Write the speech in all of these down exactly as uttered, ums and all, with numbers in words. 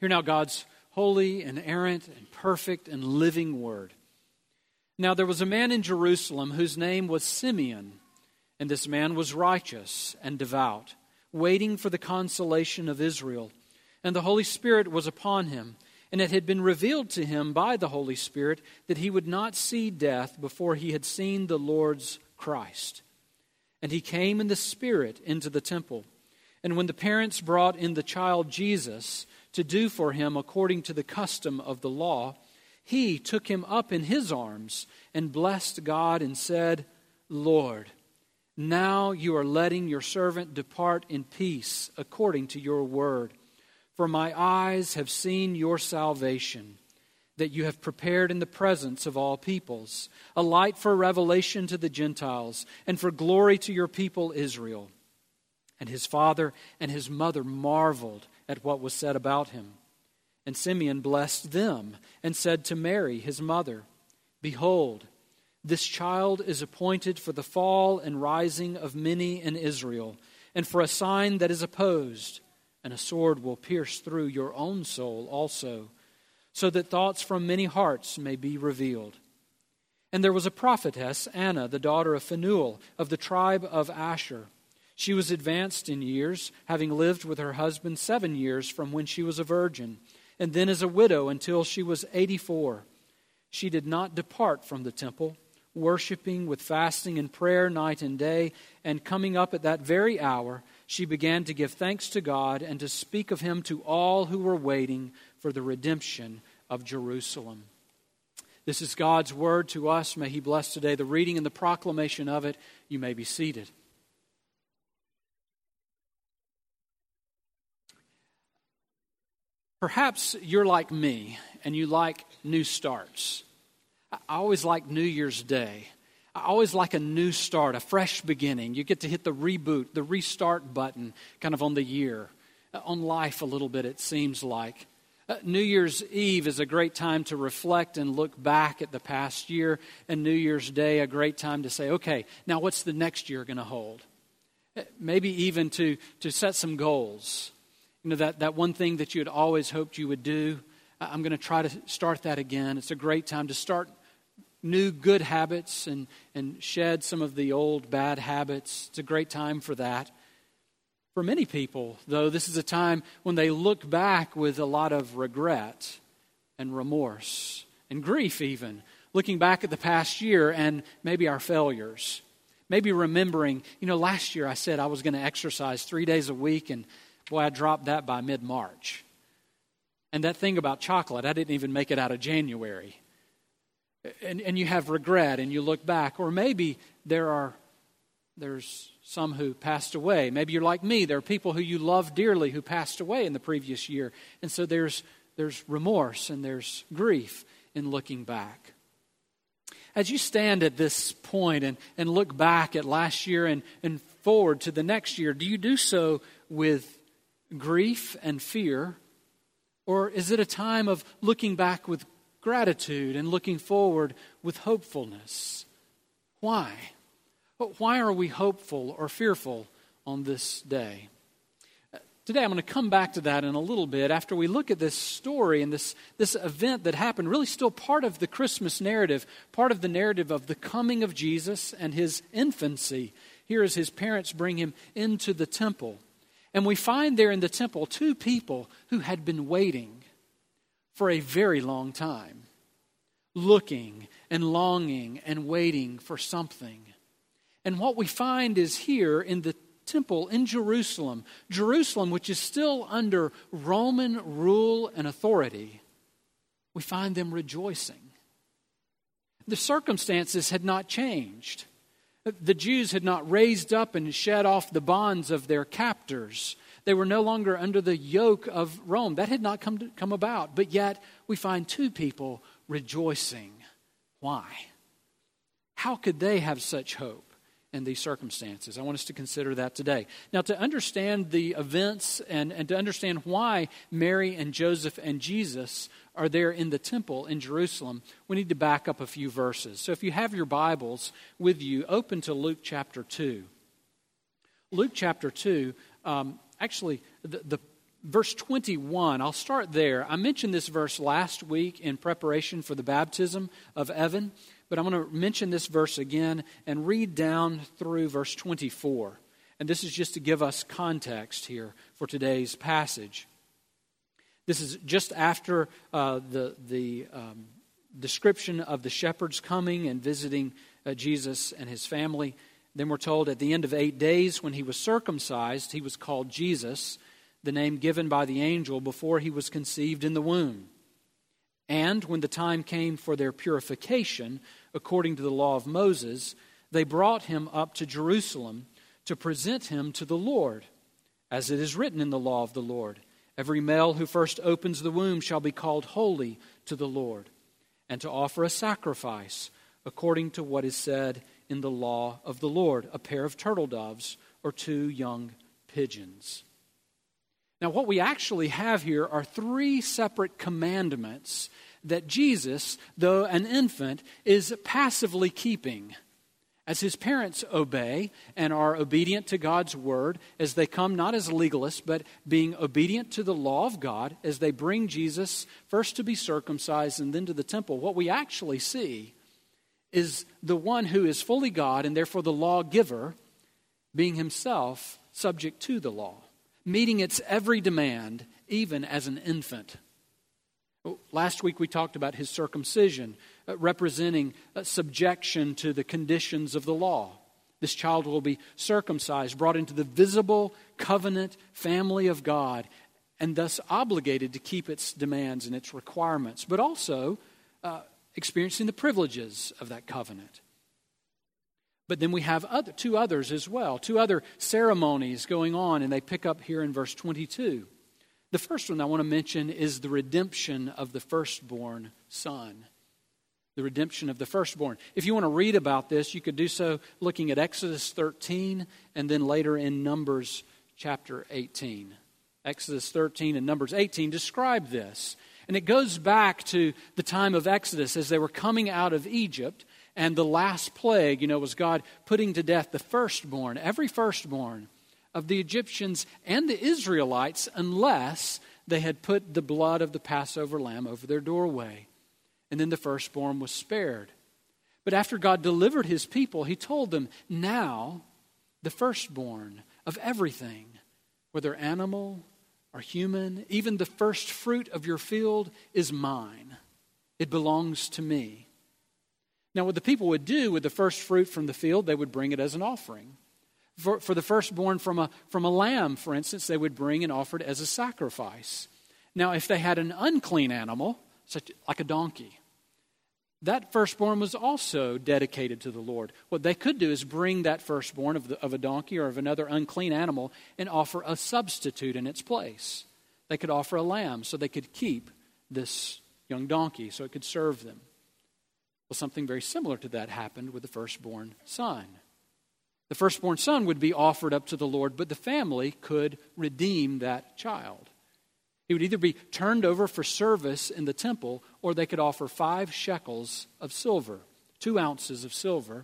Hear now God's holy, inerrant, and perfect, and living word. Now there was a man in Jerusalem whose name was Simeon, and this man was righteous and devout, waiting for the consolation of Israel. And the Holy Spirit was upon him, and it had been revealed to him by the Holy Spirit that he would not see death before he had seen the Lord's Christ. And he came in the Spirit into the temple. And when the parents brought in the child Jesus to do for him according to the custom of the law, he took him up in his arms and blessed God and said, Lord, now you are letting your servant depart in peace according to your word. For my eyes have seen your salvation, that you have prepared in the presence of all peoples, a light for revelation to the Gentiles, and for glory to your people Israel. And his father and his mother marveled at what was said about him. And Simeon blessed them and said to Mary, his mother, Behold, this child is appointed for the fall and rising of many in Israel, and for a sign that is opposed, and a sword will pierce through your own soul also, so that thoughts from many hearts may be revealed. And there was a prophetess, Anna, the daughter of Phanuel, of the tribe of Asher. She was advanced in years, having lived with her husband seven years from when she was a virgin, and then as a widow until she was eighty-four. She did not depart from the temple, worshiping with fasting and prayer night and day, and coming up at that very hour, she began to give thanks to God and to speak of him to all who were waiting for the redemption of Jerusalem. This is God's word to us. May he bless today the reading and the proclamation of it. You may be seated. Perhaps you're like me and you like new starts. I always like New Year's Day. I always like a new start, a fresh beginning. You get to hit the reboot, the restart button kind of on the year, on life a little bit, it seems like. Uh, New Year's Eve is a great time to reflect and look back at the past year, and New Year's Day a great time to say, okay, now what's the next year going to hold? Maybe even to, to set some goals. You know, that, that one thing that you had always hoped you would do, I'm going to try to start that again. It's a great time to start new good habits and, and shed some of the old bad habits. It's a great time for that. For many people, though, this is a time when they look back with a lot of regret and remorse and grief even, looking back at the past year and maybe our failures. Maybe remembering, you know, last year I said I was going to exercise three days a week, and boy, I dropped that by mid-March. And that thing about chocolate, I didn't even make it out of January. And, and you have regret and you look back. Or maybe there are there's some who passed away. Maybe you're like me. There are people who you love dearly who passed away in the previous year. And so there's there's remorse and there's grief in looking back. As you stand at this point and, and look back at last year and, and forward to the next year, do you do so with grief and fear? Or is it a time of looking back with gratitude and looking forward with hopefulness? Why? Why are we hopeful or fearful on this day? Today I'm going to come back to that in a little bit after we look at this story and this, this event that happened, really still part of the Christmas narrative, part of the narrative of the coming of Jesus and his infancy. Here as his parents bring him into the temple. And we find there in the temple two people who had been waiting for a very long time, looking and longing and waiting for something. And what we find is here in the temple in Jerusalem, Jerusalem, which is still under Roman rule and authority, we find them rejoicing. The circumstances had not changed. The Jews had not raised up and shed off the bonds of their captors. They were no longer under the yoke of Rome. That had not come to, come about. But yet we find two people rejoicing. Why? How could they have such hope in these circumstances? I want us to consider that today. Now, to understand the events and, and to understand why Mary and Joseph and Jesus are there in the temple in Jerusalem, we need to back up a few verses. So if you have your Bibles with you, open to Luke chapter two. Luke chapter two, um, actually, the, the verse twenty-one, I'll start there. I mentioned this verse last week in preparation for the baptism of Evan, but I'm going to mention this verse again and read down through verse twenty-four. And this is just to give us context here for today's passage. This is just after uh, the, the um, description of the shepherds coming and visiting uh, Jesus and his family. Then we're told at the end of eight days when he was circumcised, he was called Jesus, the name given by the angel before he was conceived in the womb. And when the time came for their purification, according to the law of Moses, they brought him up to Jerusalem to present him to the Lord, as it is written in the law of the Lord. Every male who first opens the womb shall be called holy to the Lord, and to offer a sacrifice according to what is said in the law of the Lord, a pair of turtle doves or two young pigeons. Now, what we actually have here are three separate commandments that Jesus, though an infant, is passively keeping. As his parents obey and are obedient to God's word, as they come not as legalists, but being obedient to the law of God, as they bring Jesus first to be circumcised and then to the temple, what we actually see is the one who is fully God and therefore the lawgiver being himself subject to the law, meeting its every demand, even as an infant. Last week we talked about his circumcision, uh, representing uh, subjection to the conditions of the law. This child will be circumcised, brought into the visible covenant family of God, and thus obligated to keep its demands and its requirements, but also uh, experiencing the privileges of that covenant. But then we have other, two others as well, two other ceremonies going on, and they pick up here in verse twenty-two. The first one I want to mention is the redemption of the firstborn son. The redemption of the firstborn. If you want to read about this, you could do so looking at Exodus thirteen and then later in Numbers chapter eighteen. Exodus thirteen and Numbers eighteen describe this. And it goes back to the time of Exodus as they were coming out of Egypt, and the last plague, you know, was God putting to death the firstborn, every firstborn of the Egyptians and the Israelites, unless they had put the blood of the Passover lamb over their doorway. And then the firstborn was spared. But after God delivered his people, he told them, now the firstborn of everything, whether animal or human, even the first fruit of your field is mine. It belongs to me. Now what the people would do with the first fruit from the field, they would bring it as an offering. For, for the firstborn from a, from a lamb, for instance, they would bring and offer it as a sacrifice. Now, if they had an unclean animal, such like a donkey, that firstborn was also dedicated to the Lord. What they could do is bring that firstborn of, the, of a donkey or of another unclean animal and offer a substitute in its place. They could offer a lamb so they could keep this young donkey so it could serve them. Well, something very similar to that happened with the firstborn son. The firstborn son would be offered up to the Lord, but the family could redeem that child. He would either be turned over for service in the temple, or they could offer five shekels of silver, two ounces of silver,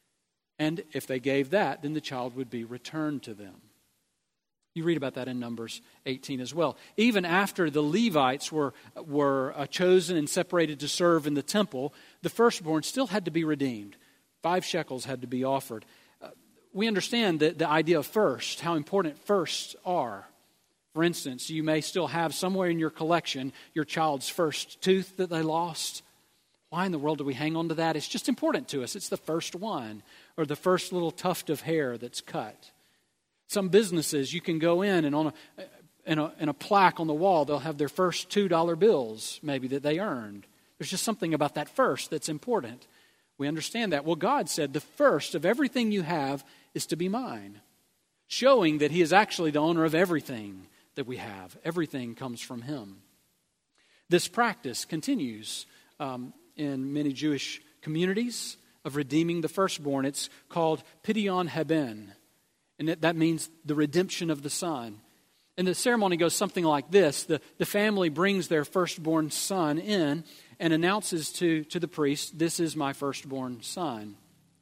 and if they gave that, then the child would be returned to them. You read about that in Numbers eighteen as well. Even after the Levites were, were uh, chosen and separated to serve in the temple, the firstborn still had to be redeemed. Five shekels had to be offered. We understand the, the idea of first, how important firsts are. For instance, you may still have somewhere in your collection your child's first tooth that they lost. Why in the world do we hang on to that? It's just important to us. It's the first one, or the first little tuft of hair that's cut. Some businesses, you can go in and on a, in a, in a plaque on the wall, they'll have their first two dollar bills maybe that they earned. There's just something about that first that's important. We understand that. Well, God said the first of everything you have is to be mine, showing that he is actually the owner of everything that we have. Everything comes from him. This practice continues um, in many Jewish communities of redeeming the firstborn. It's called Pidyon Haben, and it, that means the redemption of the son. And the ceremony goes something like this. The, the family brings their firstborn son in and announces to, to the priest, this is my firstborn son.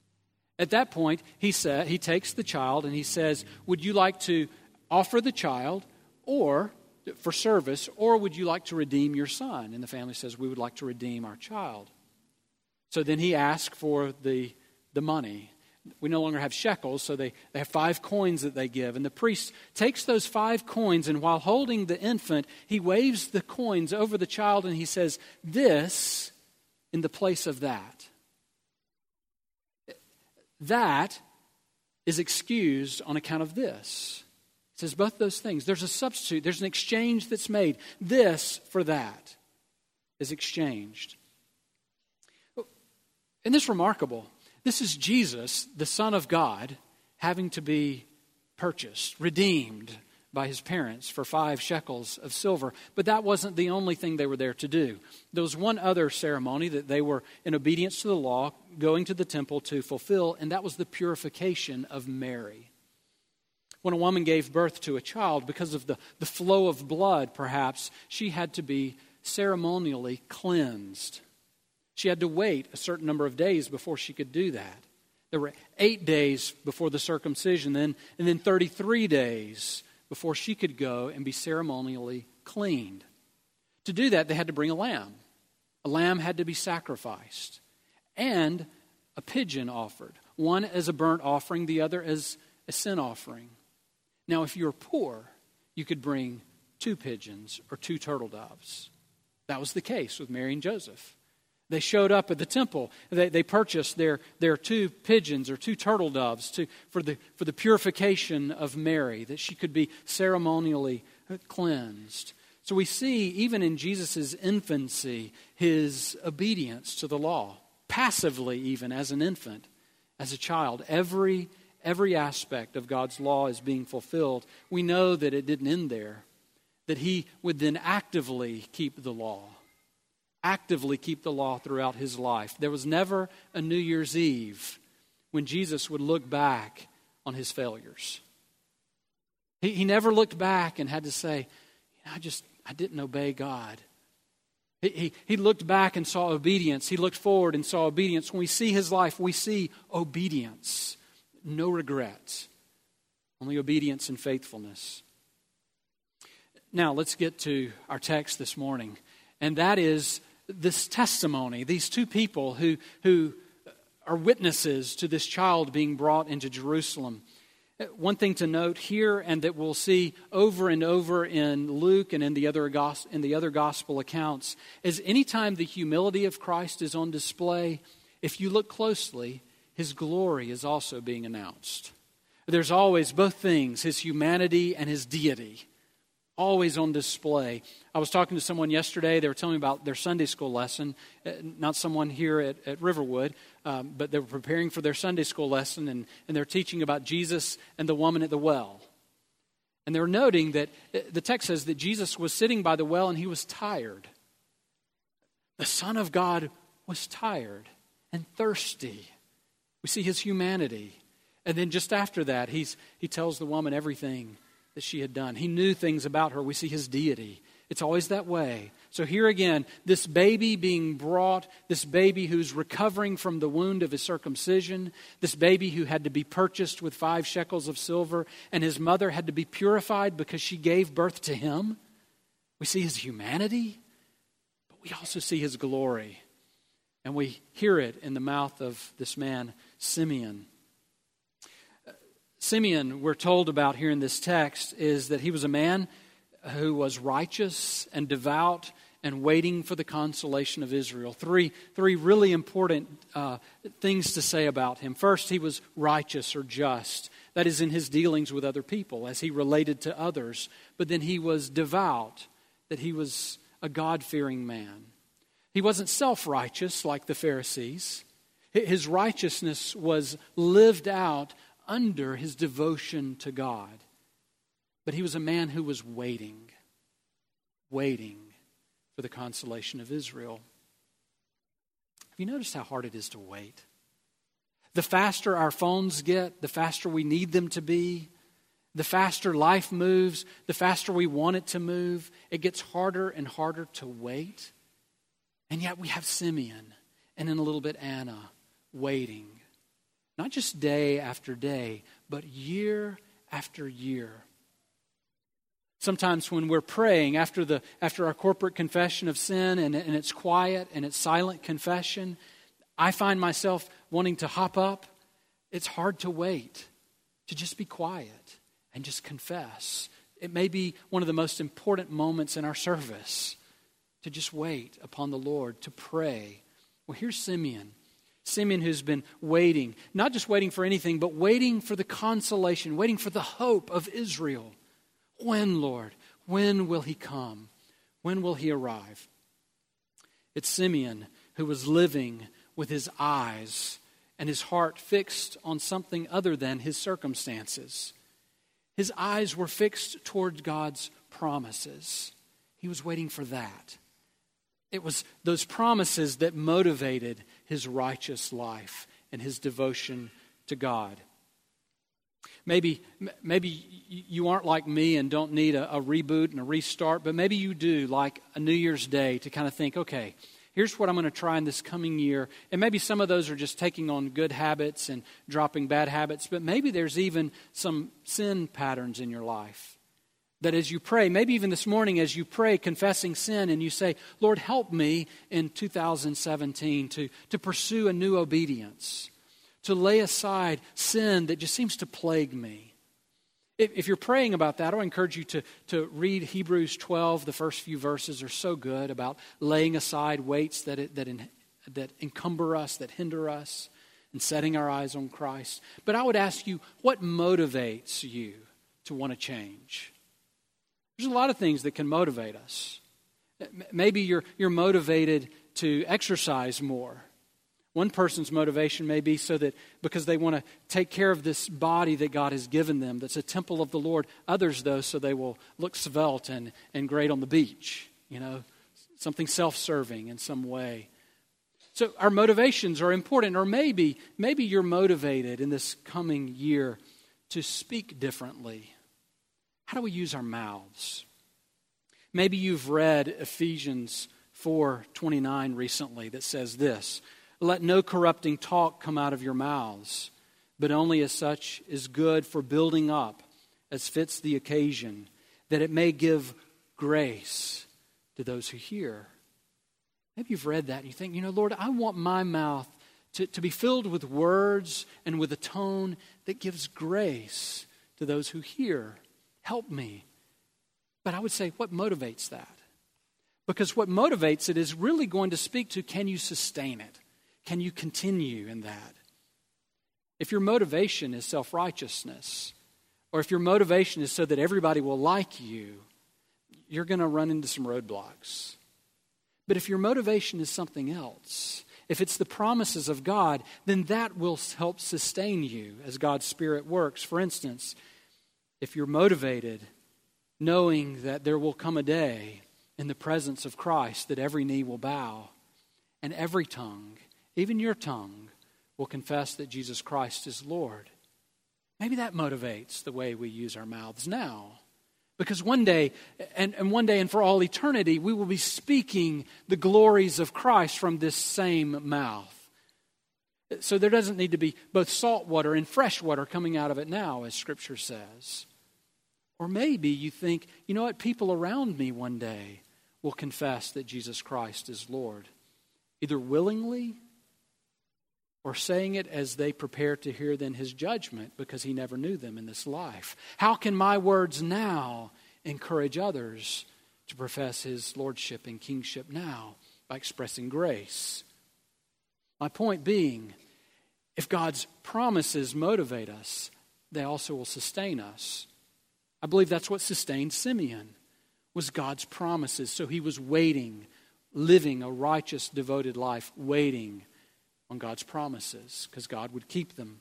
At that point, he said, he takes the child and he says, would you like to offer the child or for service, or would you like to redeem your son? And the family says, we would like to redeem our child. So then he asked for the, the money. We no longer have shekels, so they, they have five coins that they give. And the priest takes those five coins, and while holding the infant, he waves the coins over the child, and he says, this in the place of that. That is excused on account of this. It says both those things. There's a substitute. There's an exchange that's made. This for that is exchanged. Isn't this remarkable? This is Jesus, the Son of God, having to be purchased, redeemed by his parents for five shekels of silver. But that wasn't the only thing they were there to do. There was one other ceremony that they were, in obedience to the law, going to the temple to fulfill, and that was the purification of Mary. When a woman gave birth to a child, because of the, the flow of blood, perhaps, she had to be ceremonially cleansed. She had to wait a certain number of days before she could do that. There were eight days before the circumcision, then, and then thirty-three days before she could go and be ceremonially cleaned. To do that, they had to bring a lamb. A lamb had to be sacrificed. And a pigeon offered. One as a burnt offering, the other as a sin offering. Now, if you were poor, you could bring two pigeons or two turtle doves. That was the case with Mary and Joseph. They showed up at the temple. They, they purchased their, their two pigeons or two turtle doves to, for, the, for the purification of Mary, that she could be ceremonially cleansed. So we see, even in Jesus' infancy, his obedience to the law, passively even as an infant, as a child. Every, every aspect of God's law is being fulfilled. We know that it didn't end there, that he would then actively keep the law. Actively keep the law throughout his life. There was never a New Year's Eve when Jesus would look back on his failures. He, he never looked back and had to say, I just, I didn't obey God. He, he, he looked back and saw obedience. He looked forward and saw obedience. When we see his life, we see obedience. No regrets. Only obedience and faithfulness. Now, let's get to our text this morning. And that is this testimony, these two people who, who are witnesses to this child being brought into Jerusalem. One thing to note here, and that we'll see over and over in Luke and in the other in the other gospel accounts, is anytime the humility of Christ is on display, if you look closely, his glory is also being announced. There's always both things, his humanity and his deity, always on display. I was talking to someone yesterday. They were telling me about their Sunday school lesson. Not someone here at, at Riverwood, um, but they were preparing for their Sunday school lesson, and, and they're teaching about Jesus and the woman at the well. And they were noting that the text says that Jesus was sitting by the well and he was tired. The Son of God was tired and thirsty. We see his humanity. And then just after that, he's, he tells the woman everything that she had done. He knew things about her. We see his deity. It's always that way. So here again, this baby being brought, this baby who's recovering from the wound of his circumcision, this baby who had to be purchased with five shekels of silver, and his mother had to be purified because she gave birth to him. We see his humanity, but we also see his glory. And we hear it in the mouth of this man, Simeon. Simeon, we're told about here in this text, is that he was a man who was righteous and devout and waiting for the consolation of Israel. Three, three really important uh, things to say about him. First, he was righteous or just. That is in his dealings with other people as he related to others. But then he was devout, that he was a God-fearing man. He wasn't self-righteous like the Pharisees. His righteousness was lived out under his devotion to God. But he was a man who was waiting, waiting for the consolation of Israel. Have you noticed how hard it is to wait? The faster our phones get, the faster we need them to be, the faster life moves, the faster we want it to move, it gets harder and harder to wait. And yet we have Simeon, and in a little bit Anna, waiting. Not just day after day, but year after year. Sometimes when we're praying after the after our corporate confession of sin and, and it's quiet and it's silent confession, I find myself wanting to hop up. It's hard to wait, to just be quiet and just confess. It may be one of the most important moments in our service, to just wait upon the Lord, to pray. Well, here's Simeon. Simeon who's been waiting, not just waiting for anything, but waiting for the consolation, waiting for the hope of Israel. When, Lord? When will he come? When will he arrive? It's Simeon who was living with his eyes and his heart fixed on something other than his circumstances. His eyes were fixed toward God's promises. He was waiting for that. It was those promises that motivated his righteous life and his devotion to God. Maybe, maybe you aren't like me and don't need a, a reboot and a restart, but maybe you do, like a New Year's Day, to kind of think, okay, here's what I'm going to try in this coming year. And maybe some of those are just taking on good habits and dropping bad habits, but maybe there's even some sin patterns in your life. That as you pray, maybe even this morning as you pray, confessing sin, and you say, Lord, help me in two thousand seventeen to, to pursue a new obedience, to lay aside sin that just seems to plague me. If, if you're praying about that, I encourage you to, to read Hebrews twelve. The first few verses are so good about laying aside weights that, it, that, in, that encumber us, that hinder us, and setting our eyes on Christ. But I would ask you, what motivates you to want to change? There's a lot of things that can motivate us. Maybe you're you're motivated to exercise more. One person's motivation may be so that because they want to take care of this body that God has given them, that's a temple of the Lord. Others, though, so they will look svelte and, and great on the beach, you know, something self-serving in some way. So our motivations are important. Or maybe, maybe you're motivated in this coming year to speak differently. How do we use our mouths? Maybe you've read Ephesians four twenty-nine recently that says this, let no corrupting talk come out of your mouths, but only as such is good for building up as fits the occasion, that it may give grace to those who hear. Maybe you've read that and you think, you know, Lord, I want my mouth to, to be filled with words and with a tone that gives grace to those who hear. Help me. But I would say, what motivates that? Because what motivates it is really going to speak to, can you sustain it? Can you continue in that? If your motivation is self-righteousness, or if your motivation is so that everybody will like you, you're going to run into some roadblocks. But if your motivation is something else, if it's the promises of God, then that will help sustain you as God's Spirit works. For instance, if you're motivated knowing that there will come a day in the presence of Christ that every knee will bow and every tongue, even your tongue, will confess that Jesus Christ is Lord. Maybe that motivates the way we use our mouths now. Because one day, and, and one day and for all eternity, we will be speaking the glories of Christ from this same mouth. So there doesn't need to be both salt water and fresh water coming out of it now, as Scripture says. Or maybe you think, you know what, people around me one day will confess that Jesus Christ is Lord. Either willingly or saying it as they prepare to hear then His judgment because He never knew them in this life. How can my words now encourage others to profess His lordship and kingship now? By expressing grace. My point being, if God's promises motivate us, they also will sustain us. I believe that's what sustained Simeon, was God's promises. So he was waiting, living a righteous, devoted life, waiting on God's promises, because God would keep them.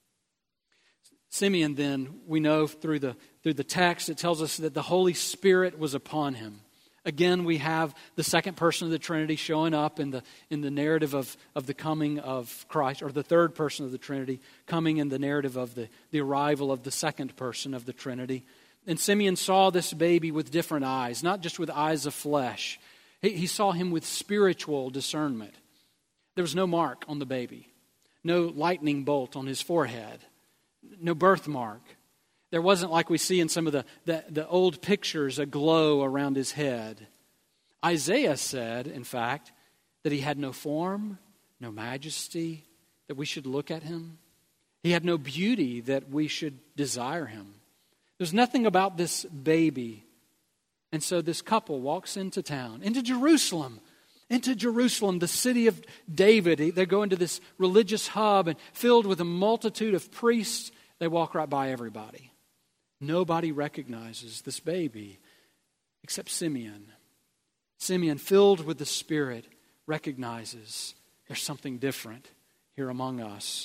Simeon then, we know through the, through the text, it tells us that the Holy Spirit was upon him. Again, we have the second person of the Trinity showing up in the in the narrative of, of the coming of Christ, or the third person of the Trinity coming in the narrative of the, the arrival of the second person of the Trinity. And Simeon saw this baby with different eyes, not just with eyes of flesh. He, he saw him with spiritual discernment. There was no mark on the baby, no lightning bolt on his forehead, no birthmark. There wasn't, like we see in some of the, the, the old pictures, a glow around his head. Isaiah said, in fact, that he had no form, no majesty, that we should look at him. He had no beauty that we should desire him. There's nothing about this baby. And so this couple walks into town, into Jerusalem, into Jerusalem, the city of David. They go into this religious hub and filled with a multitude of priests. They walk right by everybody. Nobody recognizes this baby except Simeon. Simeon, filled with the Spirit, recognizes there's something different here among us.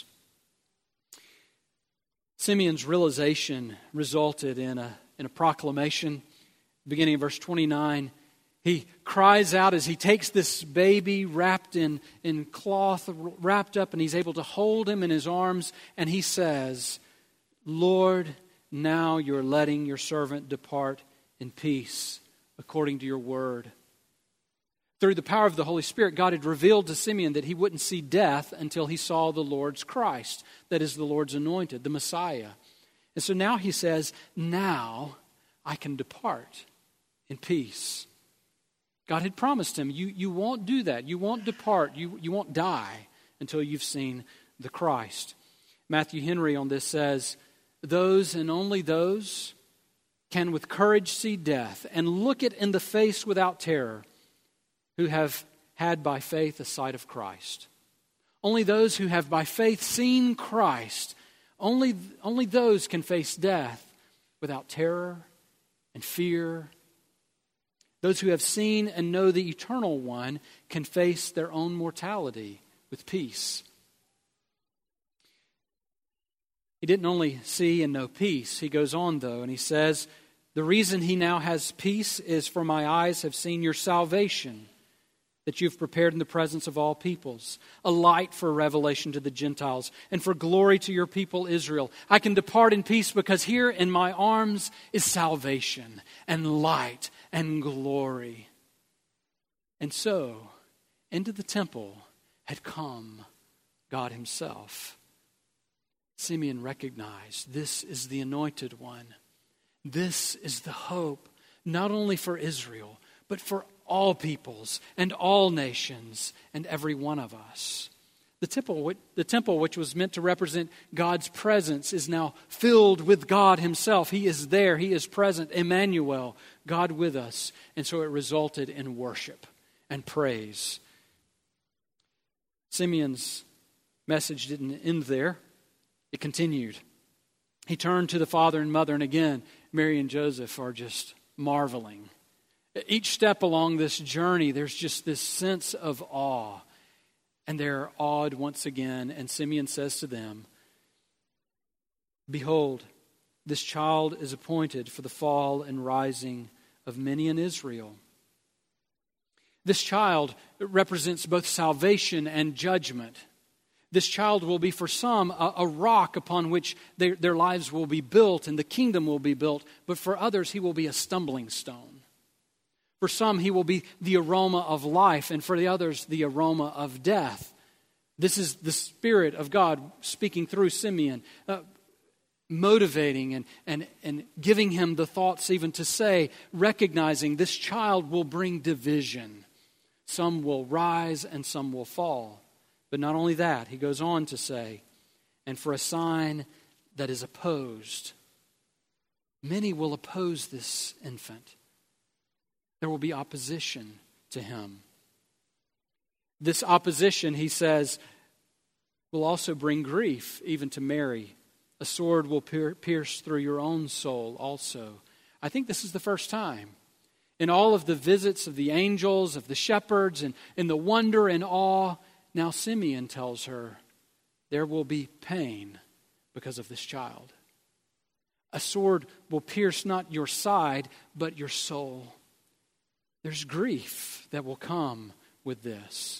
Simeon's realization resulted in a, in a proclamation. Beginning of verse twenty-nine, he cries out as he takes this baby wrapped in, in cloth, wrapped up, and he's able to hold him in his arms, and he says, Lord, now you're letting your servant depart in peace according to your word. Through the power of the Holy Spirit, God had revealed to Simeon that he wouldn't see death until he saw the Lord's Christ, that is, the Lord's anointed, the Messiah. And so now he says, now I can depart in peace. God had promised him, you, you won't do that. You won't depart. You, you won't die until you've seen the Christ. Matthew Henry on this says, those and only those can with courage see death and look it in the face without terror, who have had by faith a sight of Christ. Only those who have by faith seen Christ, only, only those can face death without terror and fear. Those who have seen and know the eternal one can face their own mortality with peace. He didn't only see and know peace. He goes on, though, and he says, the reason he now has peace is for my eyes have seen your salvation, that you've prepared in the presence of all peoples, a light for revelation to the Gentiles, and for glory to your people Israel. I can depart in peace because here in my arms is salvation and light and glory. And so, into the temple had come God himself. Simeon recognized this is the anointed one. This is the hope, not only for Israel, but for all peoples and all nations and every one of us. The temple, the temple, which was meant to represent God's presence, is now filled with God himself. He is there. He is present. Emmanuel, God with us. And so it resulted in worship and praise. Simeon's message didn't end there. It continued. He turned to the father and mother, and again, Mary and Joseph are just marveling. Each step along this journey, there's just this sense of awe. And they're awed once again. And Simeon says to them, behold, this child is appointed for the fall and rising of many in Israel. This child represents both salvation and judgment. This child will be for some a, a rock upon which they, their lives will be built and the kingdom will be built. But for others, he will be a stumbling stone. For some, he will be the aroma of life, and for the others, the aroma of death. This is the Spirit of God speaking through Simeon, uh, motivating and, and, and giving him the thoughts even to say, recognizing this child will bring division. Some will rise and some will fall. But not only that, he goes on to say, and for a sign that is opposed. Many will oppose this infant. There will be opposition to him. This opposition, he says, will also bring grief even to Mary. A sword will pierce through your own soul also. I think this is the first time. In all of the visits of the angels, of the shepherds, and in the wonder and awe, now Simeon tells her, there will be pain because of this child. A sword will pierce not your side, but your soul. There's grief that will come with this.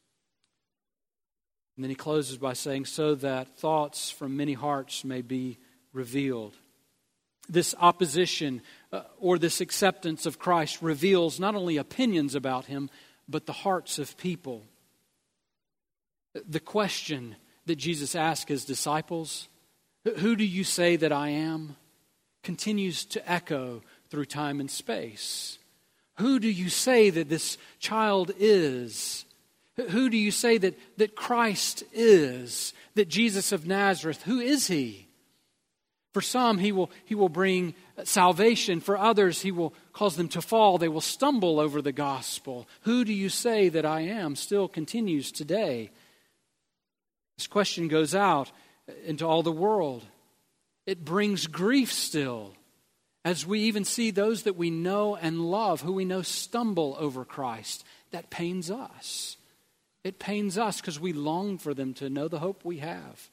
And then he closes by saying, so that thoughts from many hearts may be revealed. This opposition uh, or this acceptance of Christ reveals not only opinions about him, but the hearts of people. The question that Jesus asked his disciples, who do you say that I am? continues to echo through time and space. Who do you say that this child is? Who do you say that, that Christ is? That Jesus of Nazareth, who is he? For some, he will, he will bring salvation. For others, he will cause them to fall. They will stumble over the gospel. Who do you say that I am? Still continues today. This question goes out into all the world. It brings grief still, as we even see those that we know and love, who we know stumble over Christ. That pains us. It pains us because we long for them to know the hope we have.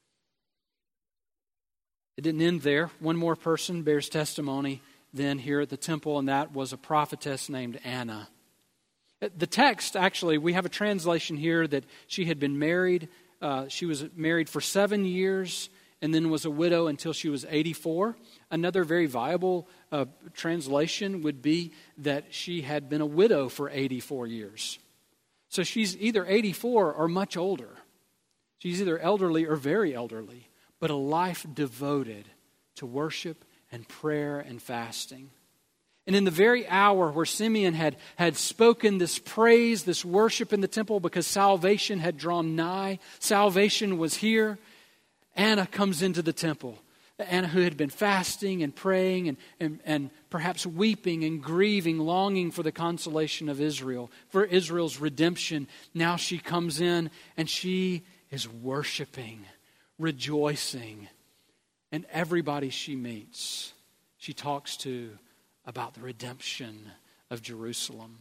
It didn't end there. One more person bears testimony then here at the temple, and that was a prophetess named Anna. The text, actually, we have a translation here that she had been married. Uh, she was married for seven years and then was a widow until she was eighty-four. Another very viable uh, translation would be that she had been a widow for eighty-four years. So she's either eighty-four or much older. She's either elderly or very elderly, but a life devoted to worship and prayer and fasting. And in the very hour where Simeon had, had spoken this praise, this worship in the temple because salvation had drawn nigh, salvation was here, Anna comes into the temple. Anna, who had been fasting and praying and, and, and perhaps weeping and grieving, longing for the consolation of Israel, for Israel's redemption. Now she comes in and she is worshiping, rejoicing. And everybody she meets, she talks to about the redemption of Jerusalem.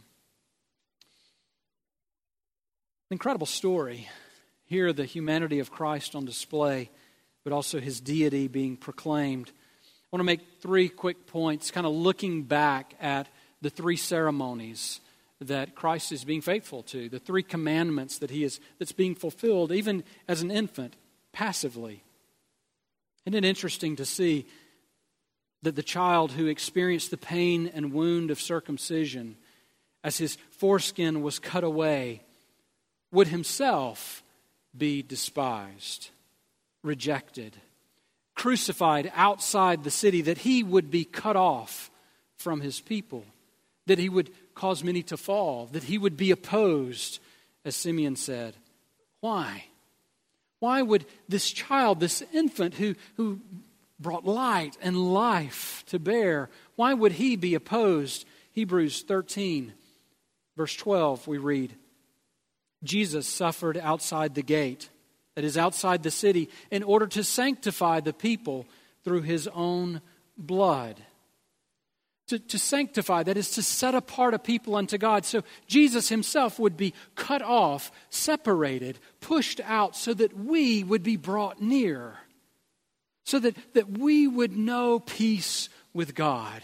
Incredible story. Here, the humanity of Christ on display, but also his deity being proclaimed. I want to make three quick points, kind of looking back at the three ceremonies that Christ is being faithful to, the three commandments that he is that's being fulfilled, even as an infant, passively. Isn't it interesting to see that the child who experienced the pain and wound of circumcision, as his foreskin was cut away, would himself be despised, rejected, crucified outside the city, that he would be cut off from his people, that he would cause many to fall, that he would be opposed, as Simeon said. Why? Why would this child, this infant who, who brought light and life to bear, why would he be opposed? Hebrews thirteen, verse twelve, we read, Jesus suffered outside the gate, that is outside the city, in order to sanctify the people through his own blood. To, to sanctify, that is to set apart a people unto God. So Jesus himself would be cut off, separated, pushed out so that we would be brought near. So that, that we would know peace with God.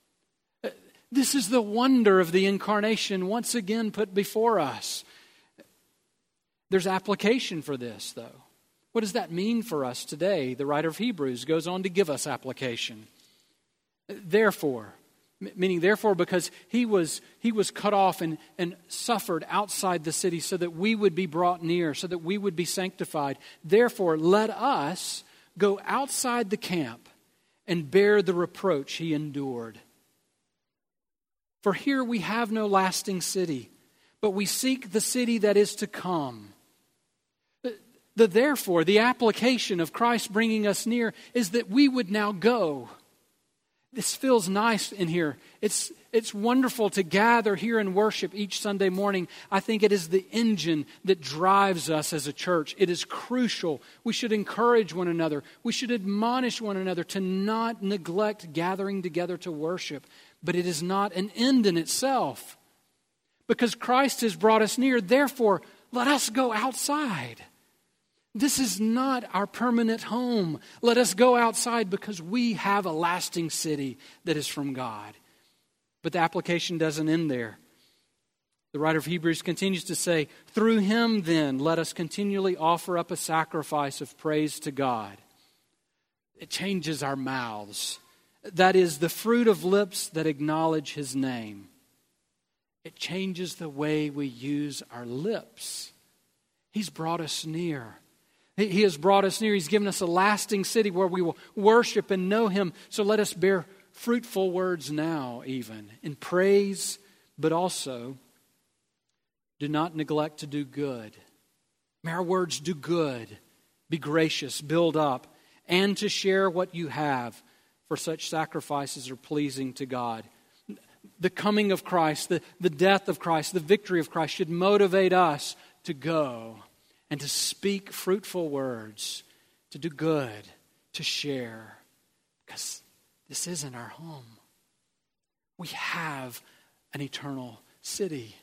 This is the wonder of the incarnation once again put before us. There's application for this, though. What does that mean for us today? The writer of Hebrews goes on to give us application. Therefore, meaning therefore because he was he was cut off and, and suffered outside the city so that we would be brought near, so that we would be sanctified. Therefore, let us go outside the camp and bear the reproach he endured. For here we have no lasting city, but we seek the city that is to come. The, the therefore, the application of Christ bringing us near is that we would now go. This feels nice in here. It's it's wonderful to gather here and worship each Sunday morning. I think it is the engine that drives us as a church. It is crucial. We should encourage one another. We should admonish one another to not neglect gathering together to worship. But it is not an end in itself. Because Christ has brought us near, therefore, let us go outside. This is not our permanent home. Let us go outside because we have a lasting city that is from God. But the application doesn't end there. The writer of Hebrews continues to say, through him then let us continually offer up a sacrifice of praise to God. It changes our mouths. That is the fruit of lips that acknowledge his name. It changes the way we use our lips. He's brought us near. He, he has brought us near. He's given us a lasting city where we will worship and know Him. So let us bear fruitful words now, even in praise, but also do not neglect to do good. May our words do good, be gracious, build up, and to share what you have, for such sacrifices are pleasing to God. The coming of Christ, the, the death of Christ, the victory of Christ should motivate us to go and to speak fruitful words, to do good, to share, because this isn't our home. We have an eternal city.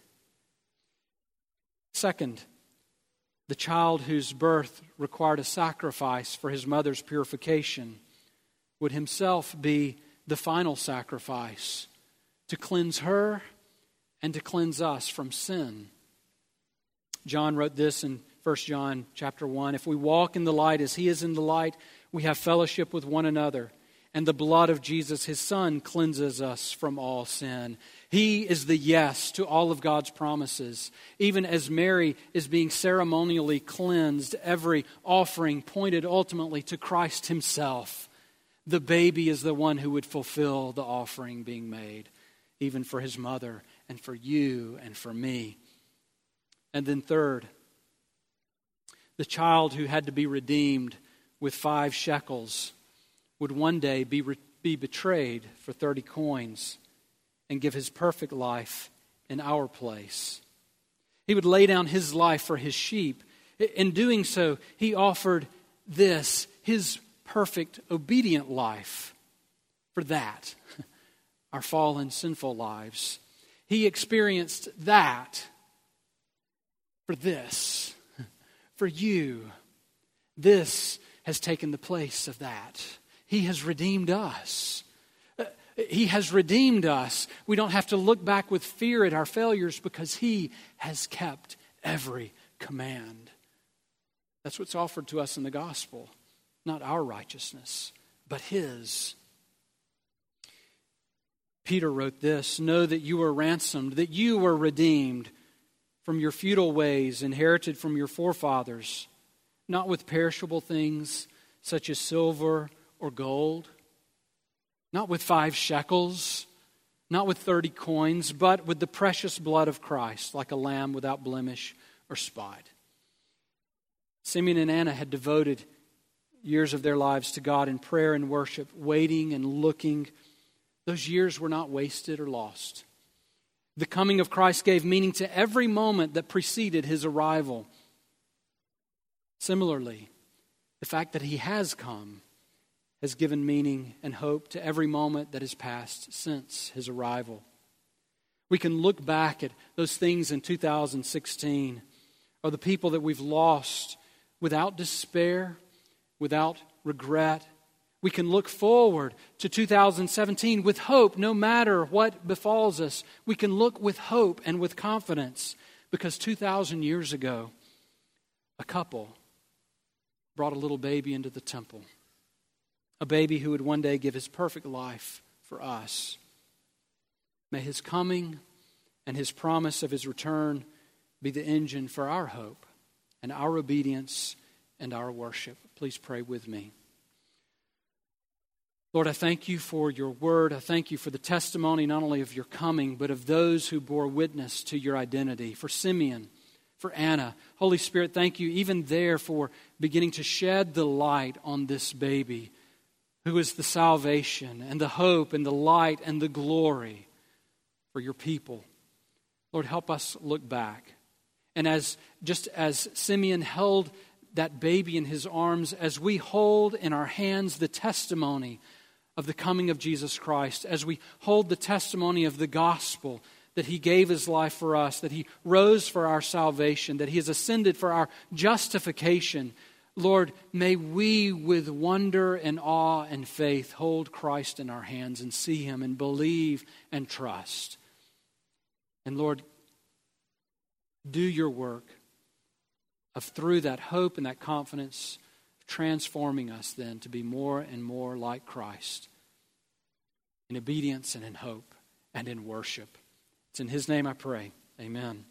Second, the child whose birth required a sacrifice for his mother's purification would himself be the final sacrifice to cleanse her and to cleanse us from sin. John wrote this in First John chapter one. If we walk in the light as He is in the light, we have fellowship with one another. And the blood of Jesus, His Son, cleanses us from all sin. He is the yes to all of God's promises. Even as Mary is being ceremonially cleansed, every offering pointed ultimately to Christ Himself. The baby is the one who would fulfill the offering being made, even for His mother and for you and for me. And then third, the child who had to be redeemed with five shekels would one day be, re- be betrayed for thirty coins and give his perfect life in our place. He would lay down his life for his sheep. In doing so, he offered this, his perfect, obedient life for that, our fallen, sinful lives. He experienced that for this, for you. This has taken the place of that. He has redeemed us. He has redeemed us. We don't have to look back with fear at our failures because He has kept every command. That's what's offered to us in the gospel. Not our righteousness, but His. Peter wrote this, "Know that you were ransomed, that you were redeemed from your futile ways, inherited from your forefathers, not with perishable things such as silver or gold, not with five shekels, not with thirty coins, but with the precious blood of Christ, like a lamb without blemish or spot." Simeon and Anna had devoted years of their lives to God in prayer and worship, waiting and looking. Those years were not wasted or lost. The coming of Christ gave meaning to every moment that preceded His arrival. Similarly, the fact that He has come has given meaning and hope to every moment that has passed since His arrival. We can look back at those things in two thousand sixteen, or the people that we've lost, without despair, without regret. We can look forward to two thousand seventeen with hope, no matter what befalls us. We can look with hope and with confidence, because two thousand years ago, a couple brought a little baby into the temple. A baby who would one day give his perfect life for us. May His coming and His promise of His return be the engine for our hope and our obedience and our worship. Please pray with me. Lord, I thank You for Your word. I thank You for the testimony not only of Your coming, but of those who bore witness to Your identity. For Simeon, for Anna. Holy Spirit, thank You even there for beginning to shed the light on this baby, who is the salvation and the hope and the light and the glory for Your people. Lord, help us look back. And as just as Simeon held that baby in his arms, as we hold in our hands the testimony of the coming of Jesus Christ, as we hold the testimony of the gospel, that He gave His life for us, that He rose for our salvation, that He has ascended for our justification, Lord, may we with wonder and awe and faith hold Christ in our hands and see Him and believe and trust. And Lord, do Your work of through that hope and that confidence, transforming us then to be more and more like Christ in obedience and in hope and in worship. It's in His name I pray. Amen.